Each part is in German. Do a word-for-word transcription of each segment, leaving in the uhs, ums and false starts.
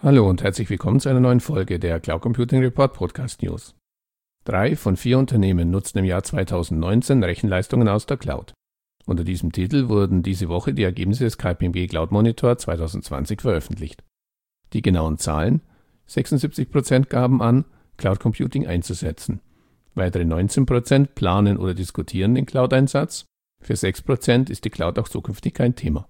Hallo und herzlich willkommen zu einer neuen Folge der Cloud Computing Report Podcast News. Drei von vier Unternehmen nutzten im Jahr zweitausendneunzehn Rechenleistungen aus der Cloud. Unter diesem Titel wurden diese Woche die Ergebnisse des K P M G Cloud Monitor zwanzig zwanzig veröffentlicht. Die genauen Zahlen: sechsundsiebzig Prozent gaben an, Cloud Computing einzusetzen. Weitere neunzehn Prozent planen oder diskutieren den Cloud-Einsatz. Für sechs Prozent ist die Cloud auch zukünftig kein Thema.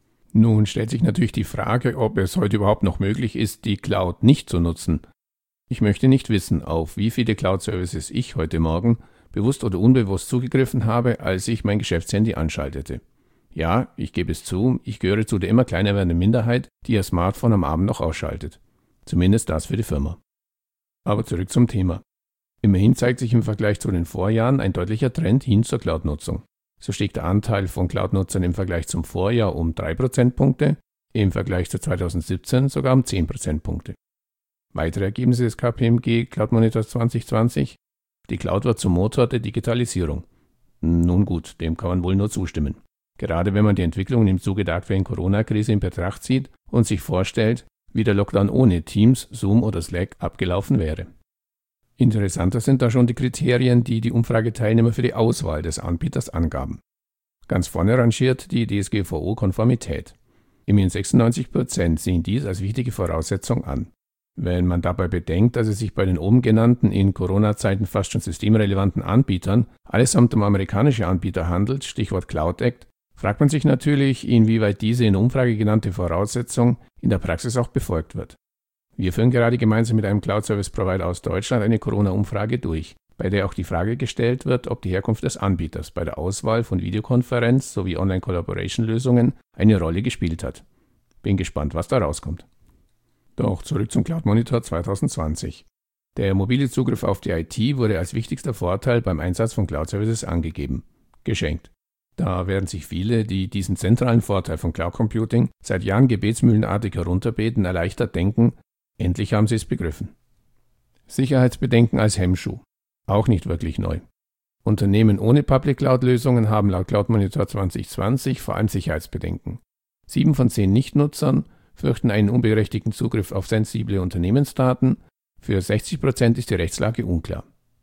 Nun stellt sich natürlich die Frage, ob es heute überhaupt noch möglich ist, die Cloud nicht zu nutzen. Ich möchte nicht wissen, auf wie viele Cloud-Services ich heute Morgen bewusst oder unbewusst zugegriffen habe, als ich mein Geschäftshandy anschaltete. Ja, ich gebe es zu, ich gehöre zu der immer kleiner werdenden Minderheit, die ihr Smartphone am Abend noch ausschaltet. Zumindest das für die Firma. Aber zurück zum Thema. Immerhin zeigt sich im Vergleich zu den Vorjahren ein deutlicher Trend hin zur Cloud-Nutzung. So stieg der Anteil von Cloud-Nutzern im Vergleich zum Vorjahr um drei Prozentpunkte, im Vergleich zu zweitausendsiebzehn sogar um zehn Prozentpunkte. Weitere Ergebnisse des K P M G Cloud Monitors zwanzig zwanzig: Die Cloud wird zum Motor der Digitalisierung. Nun gut, dem kann man wohl nur zustimmen. Gerade wenn man die Entwicklungen im Zuge der aktuellen Corona-Krise in Betracht zieht und sich vorstellt, wie der Lockdown ohne Teams, Zoom oder Slack abgelaufen wäre. Interessanter sind da schon die Kriterien, die die Umfrageteilnehmer für die Auswahl des Anbieters angaben. Ganz vorne rangiert die D S G V O-Konformität. Immerhin sechsundneunzig Prozent sehen dies als wichtige Voraussetzung an. Wenn man dabei bedenkt, dass es sich bei den oben genannten, in Corona-Zeiten fast schon systemrelevanten Anbietern allesamt um amerikanische Anbieter handelt, Stichwort Cloud Act, fragt man sich natürlich, inwieweit diese in der Umfrage genannte Voraussetzung in der Praxis auch befolgt wird. Wir führen gerade gemeinsam mit einem Cloud-Service-Provider aus Deutschland eine Corona-Umfrage durch, bei der auch die Frage gestellt wird, ob die Herkunft des Anbieters bei der Auswahl von Videokonferenz- sowie Online-Collaboration-Lösungen eine Rolle gespielt hat. Bin gespannt, was da rauskommt. Doch zurück zum Cloud Monitor zwanzig zwanzig. Der mobile Zugriff auf die I T wurde als wichtigster Vorteil beim Einsatz von Cloud-Services angegeben. Geschenkt. Da werden sich viele, die diesen zentralen Vorteil von Cloud Computing seit Jahren gebetsmühlenartig herunterbeten, erleichtert denken, endlich haben sie es begriffen. Sicherheitsbedenken als Hemmschuh. Auch nicht wirklich neu. Unternehmen ohne Public Cloud-Lösungen haben laut Cloud Monitor zwanzig zwanzig vor allem Sicherheitsbedenken. Sieben von zehn Nichtnutzern fürchten einen unberechtigten Zugriff auf sensible Unternehmensdaten. Für sechzig Prozent ist die Rechtslage unklar.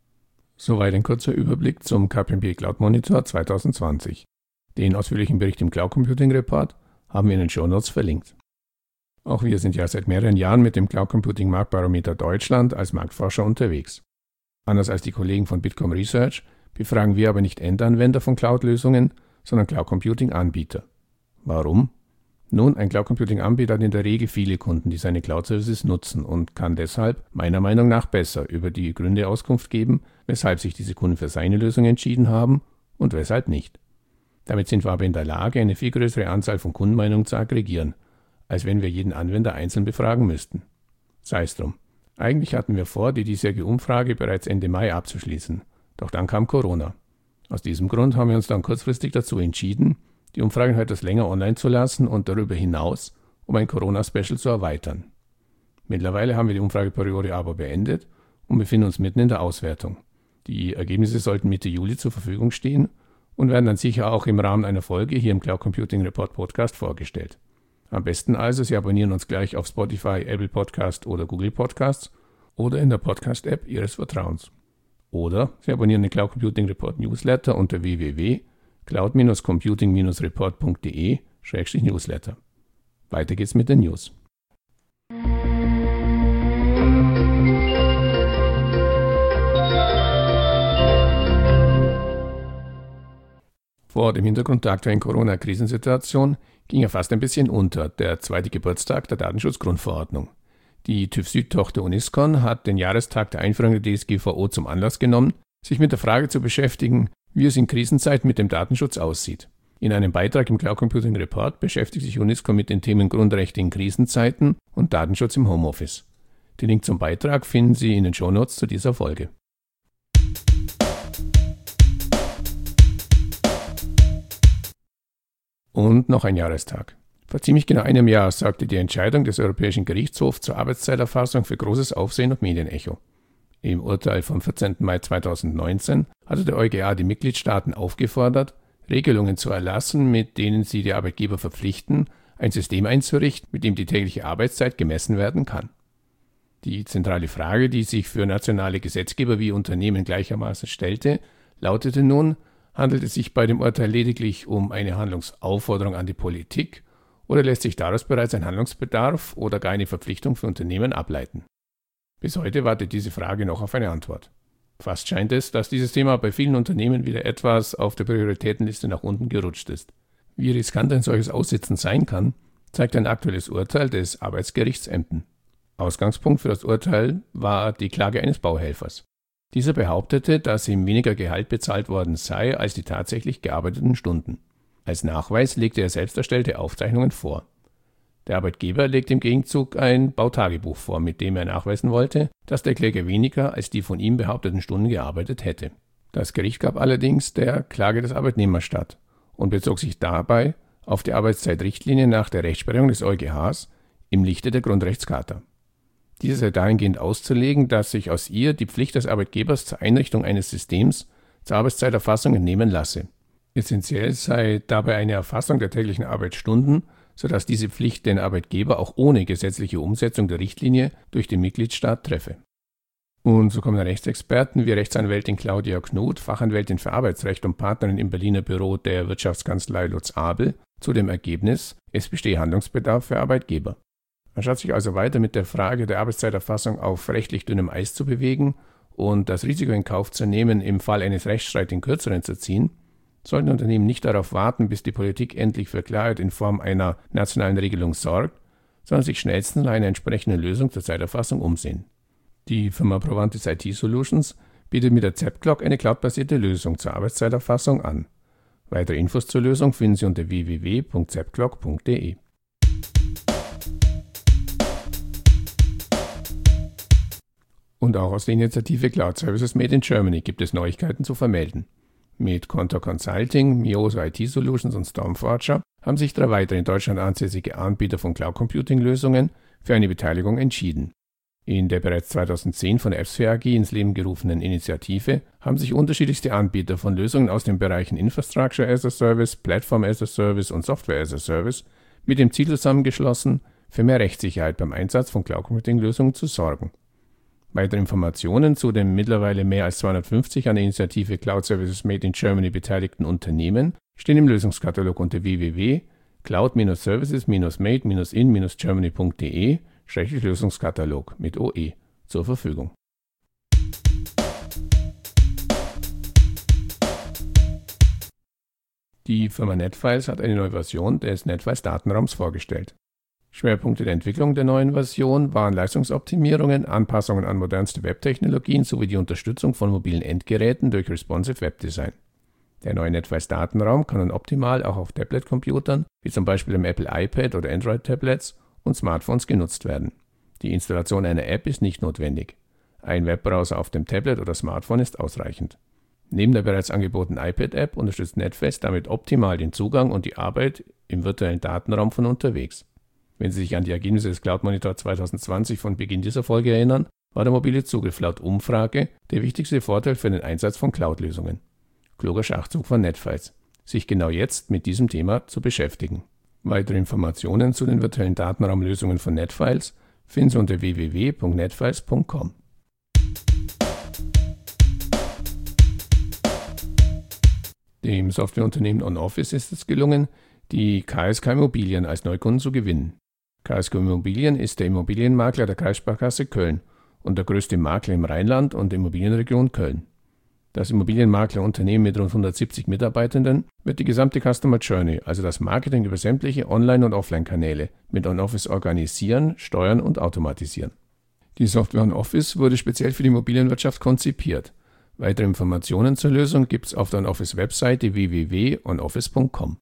Soweit ein kurzer Überblick zum K P M G Cloud Monitor zwanzig zwanzig. Den ausführlichen Bericht im Cloud Computing Report haben wir in den Shownotes verlinkt. Auch wir sind ja seit mehreren Jahren mit dem Cloud Computing Marktbarometer Deutschland als Marktforscher unterwegs. Anders als die Kollegen von Bitkom Research befragen wir aber nicht Endanwender von Cloud-Lösungen, sondern Cloud Computing Anbieter. Warum? Nun, ein Cloud Computing Anbieter hat in der Regel viele Kunden, die seine Cloud-Services nutzen und kann deshalb meiner Meinung nach besser über die Gründe Auskunft geben, weshalb sich diese Kunden für seine Lösung entschieden haben und weshalb nicht. Damit sind wir aber in der Lage, eine viel größere Anzahl von Kundenmeinungen zu aggregieren, als wenn wir jeden Anwender einzeln befragen müssten. Sei es drum. Eigentlich hatten wir vor, die diesjährige Umfrage bereits Ende Mai abzuschließen. Doch dann kam Corona. Aus diesem Grund haben wir uns dann kurzfristig dazu entschieden, die Umfrage etwas länger online zu lassen und darüber hinaus um ein Corona-Special zu erweitern. Mittlerweile haben wir die Umfrageperiode aber beendet und befinden uns mitten in der Auswertung. Die Ergebnisse sollten Mitte Juli zur Verfügung stehen und werden dann sicher auch im Rahmen einer Folge hier im Cloud Computing Report Podcast vorgestellt. Am besten also, Sie abonnieren uns gleich auf Spotify, Apple Podcast oder Google Podcasts oder in der Podcast-App Ihres Vertrauens. Oder Sie abonnieren den Cloud Computing Report Newsletter unter w w w punkt cloud computing report punkt d e slash newsletter. Weiter geht's mit den News. Vor dem Hintergrund der aktuellen Corona-Krisensituation ging ja fast ein bisschen unter der zweite Geburtstag der Datenschutzgrundverordnung. Die TÜV Süd-Tochter Uniscon hat den Jahrestag der Einführung der D S G V O zum Anlass genommen, sich mit der Frage zu beschäftigen, wie es in Krisenzeiten mit dem Datenschutz aussieht. In einem Beitrag im Cloud Computing Report beschäftigt sich Uniscon mit den Themen Grundrechte in Krisenzeiten und Datenschutz im Homeoffice. Den Link zum Beitrag finden Sie in den Shownotes zu dieser Folge. Und noch ein Jahrestag. Vor ziemlich genau einem Jahr sorgte die Entscheidung des Europäischen Gerichtshofs zur Arbeitszeiterfassung für großes Aufsehen und Medienecho. Im Urteil vom vierzehnten Mai zweitausendneunzehn hatte der EuGH die Mitgliedstaaten aufgefordert, Regelungen zu erlassen, mit denen sie die Arbeitgeber verpflichten, ein System einzurichten, mit dem die tägliche Arbeitszeit gemessen werden kann. Die zentrale Frage, die sich für nationale Gesetzgeber wie Unternehmen gleichermaßen stellte, lautete nun: Handelt es sich bei dem Urteil lediglich um eine Handlungsaufforderung an die Politik oder lässt sich daraus bereits ein Handlungsbedarf oder gar eine Verpflichtung für Unternehmen ableiten? Bis heute wartet diese Frage noch auf eine Antwort. Fast scheint es, dass dieses Thema bei vielen Unternehmen wieder etwas auf der Prioritätenliste nach unten gerutscht ist. Wie riskant ein solches Aussitzen sein kann, zeigt ein aktuelles Urteil des Arbeitsgerichts Emden. Ausgangspunkt für das Urteil war die Klage eines Bauhelfers. Dieser behauptete, dass ihm weniger Gehalt bezahlt worden sei als die tatsächlich gearbeiteten Stunden. Als Nachweis legte er selbst erstellte Aufzeichnungen vor. Der Arbeitgeber legte im Gegenzug ein Bautagebuch vor, mit dem er nachweisen wollte, dass der Kläger weniger als die von ihm behaupteten Stunden gearbeitet hätte. Das Gericht gab allerdings der Klage des Arbeitnehmers statt und bezog sich dabei auf die Arbeitszeitrichtlinie nach der Rechtsprechung des EuGHs im Lichte der Grundrechtscharta. Diese sei dahingehend auszulegen, dass sich aus ihr die Pflicht des Arbeitgebers zur Einrichtung eines Systems zur Arbeitszeiterfassung entnehmen lasse. Essentiell sei dabei eine Erfassung der täglichen Arbeitsstunden, sodass diese Pflicht den Arbeitgeber auch ohne gesetzliche Umsetzung der Richtlinie durch den Mitgliedstaat treffe. Und so kommen Rechtsexperten wie Rechtsanwältin Claudia Knut, Fachanwältin für Arbeitsrecht und Partnerin im Berliner Büro der Wirtschaftskanzlei Lutz Abel, zu dem Ergebnis, es bestehe Handlungsbedarf für Arbeitgeber. Anstatt sich also weiter mit der Frage der Arbeitszeiterfassung auf rechtlich dünnem Eis zu bewegen und das Risiko in Kauf zu nehmen, im Fall eines Rechtsstreits den Kürzeren zu ziehen, sollten Unternehmen nicht darauf warten, bis die Politik endlich für Klarheit in Form einer nationalen Regelung sorgt, sondern sich schnellstens nach einer entsprechenden Lösung zur Zeiterfassung umsehen. Die Firma Provantis I T Solutions bietet mit der Zepclock eine cloudbasierte Lösung zur Arbeitszeiterfassung an. Weitere Infos zur Lösung finden Sie unter w w w punkt zepclock punkt d e. Und auch aus der Initiative Cloud Services Made in Germany gibt es Neuigkeiten zu vermelden. Mit Contour Consulting, Mioso I T Solutions und Stormforger haben sich drei weitere in Deutschland ansässige Anbieter von Cloud Computing Lösungen für eine Beteiligung entschieden. In der bereits zweitausendzehn von der AppSphere A G ins Leben gerufenen Initiative haben sich unterschiedlichste Anbieter von Lösungen aus den Bereichen Infrastructure as a Service, Platform as a Service und Software as a Service mit dem Ziel zusammengeschlossen, für mehr Rechtssicherheit beim Einsatz von Cloud Computing Lösungen zu sorgen. Weitere Informationen zu den mittlerweile mehr als zweihundertfünfzig an der Initiative Cloud Services Made in Germany beteiligten Unternehmen stehen im Lösungskatalog unter w w w punkt cloud services made in germany punkt d e schrägstrich Lösungskatalog mit O E zur Verfügung. Die Firma Netfiles hat eine neue Version des Netfiles Datenraums vorgestellt. Schwerpunkte der Entwicklung der neuen Version waren Leistungsoptimierungen, Anpassungen an modernste Webtechnologien sowie die Unterstützung von mobilen Endgeräten durch Responsive Webdesign. Der neue Netfiles Datenraum kann nun optimal auch auf Tablet-Computern, wie zum Beispiel dem Apple iPad oder Android-Tablets und Smartphones genutzt werden. Die Installation einer App ist nicht notwendig. Ein Webbrowser auf dem Tablet oder Smartphone ist ausreichend. Neben der bereits angebotenen iPad-App unterstützt Netfiles damit optimal den Zugang und die Arbeit im virtuellen Datenraum von unterwegs. Wenn Sie sich an die Ergebnisse des Cloud Monitor zwanzig zwanzig von Beginn dieser Folge erinnern, war der mobile Zugriff laut Umfrage der wichtigste Vorteil für den Einsatz von Cloud-Lösungen. Kluger Schachzug von Netfiles, sich genau jetzt mit diesem Thema zu beschäftigen. Weitere Informationen zu den virtuellen Datenraumlösungen von Netfiles finden Sie unter w w w punkt netfiles punkt com. Dem Softwareunternehmen OnOffice ist es gelungen, die K S K Immobilien als Neukunden zu gewinnen. K S K Immobilien ist der Immobilienmakler der Kreissparkasse Köln und der größte Makler im Rheinland und der Immobilienregion Köln. Das Immobilienmaklerunternehmen mit rund hundertsiebzig Mitarbeitenden wird die gesamte Customer Journey, also das Marketing über sämtliche Online- und Offline-Kanäle, mit OnOffice organisieren, steuern und automatisieren. Die Software OnOffice wurde speziell für die Immobilienwirtschaft konzipiert. Weitere Informationen zur Lösung gibt es auf der OnOffice-Webseite w w w punkt onoffice punkt com.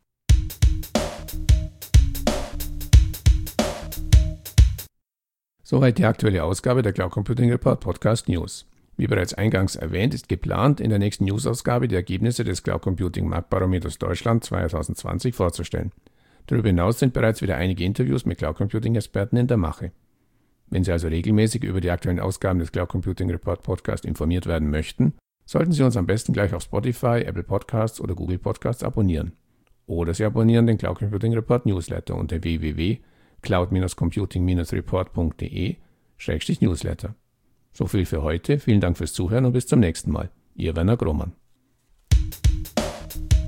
Soweit die aktuelle Ausgabe der Cloud Computing Report Podcast News. Wie bereits eingangs erwähnt, ist geplant, in der nächsten News-Ausgabe die Ergebnisse des Cloud Computing Marktbarometers Deutschland zwanzig zwanzig vorzustellen. Darüber hinaus sind bereits wieder einige Interviews mit Cloud Computing Experten in der Mache. Wenn Sie also regelmäßig über die aktuellen Ausgaben des Cloud Computing Report Podcast informiert werden möchten, sollten Sie uns am besten gleich auf Spotify, Apple Podcasts oder Google Podcasts abonnieren. Oder Sie abonnieren den Cloud Computing Report Newsletter unter w w w punkt cloud computing report punkt d e slash newsletter. So viel für heute, vielen Dank fürs Zuhören und bis zum nächsten Mal. Ihr Werner Grohmann.